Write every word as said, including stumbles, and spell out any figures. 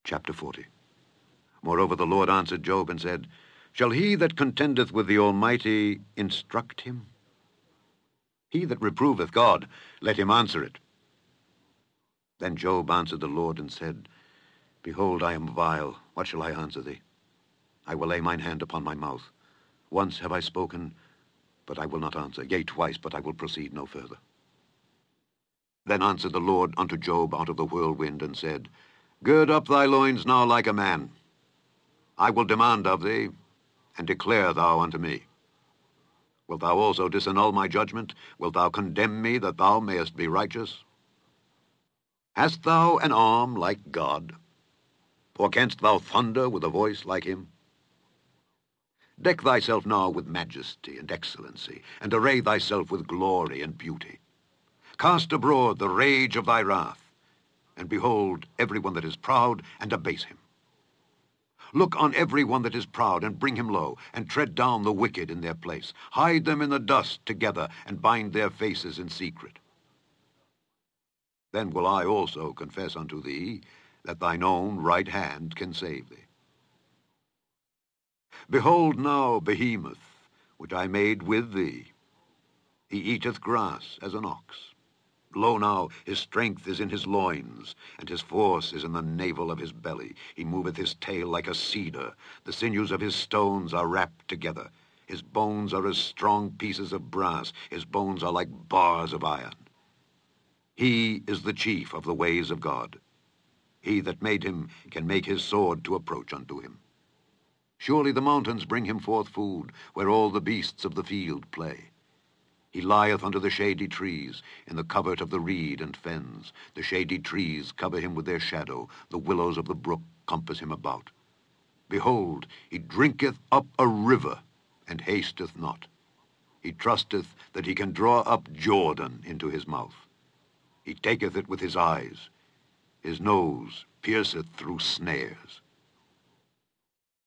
Chapter forty. Moreover, the Lord answered Job and said, Shall he that contendeth with the Almighty instruct him? He that reproveth God, let him answer it. Then Job answered the Lord and said, Behold, I am vile. What shall I answer thee? I will lay mine hand upon my mouth. Once have I spoken, but I will not answer. Yea, twice, but I will proceed no further. Then answered the Lord unto Job out of the whirlwind, and said, Gird up thy loins now like a man. I will demand of thee, and declare thou unto me. Wilt thou also disannul my judgment? Wilt thou condemn me, that thou mayest be righteous? Hast thou an arm like God? Or canst thou thunder with a voice like him? Deck thyself now with majesty and excellency, and array thyself with glory and beauty. Cast abroad the rage of thy wrath, and behold every one that is proud, and abase him. Look on every one that is proud, and bring him low, and tread down the wicked in their place. Hide them in the dust together, and bind their faces in secret. Then will I also confess unto thee that thine own right hand can save thee. Behold now Behemoth, which I made with thee. He eateth grass as an ox. Lo now, his strength is in his loins, and his force is in the navel of his belly. He moveth his tail like a cedar. The sinews of his stones are wrapped together. His bones are as strong pieces of brass. His bones are like bars of iron. He is the chief of the ways of God. He that made him can make his sword to approach unto him. Surely the mountains bring him forth food, where all the beasts of the field play. He lieth under the shady trees, in the covert of the reed and fens. The shady trees cover him with their shadow. The willows of the brook compass him about. Behold, he drinketh up a river, and hasteth not. He trusteth that he can draw up Jordan into his mouth. He taketh it with his eyes. His nose pierceth through snares.